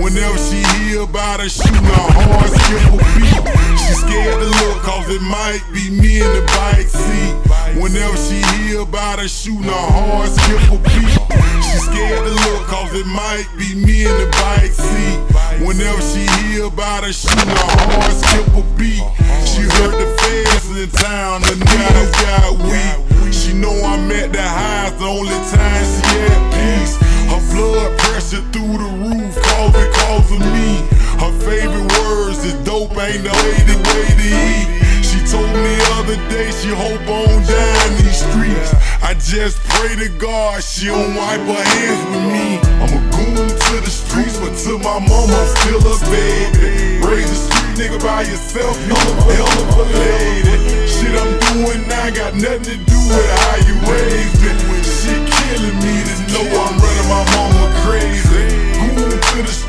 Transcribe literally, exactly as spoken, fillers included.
Whenever she hear about her shooting, her heart skip a beat. She scared to look cause it might be me in the bike seat. Whenever she hear about her shooting, her heart skip a beat. She scared to look cause it might be me in the bike seat. Whenever she hear about her shooting, her heart skip a beat. She heard the feds in town, the niggas got weak. She know I'm at the highest, the only time she at peace. Her blood pressure through the roof, cause because of me. Her favorite words is dope ain't the way the way to eat. She told me the other day she hope on dying these streets. I just pray to God she don't wipe her hands with me. I'm a goon to the streets, but to my mama I'm still a baby. Raise a street nigga by yourself, you a hell of a lady. Shit I'm doing now got nothing to do with how you raised me. Shit killing me to know I'm running my mama crazy. Goon to the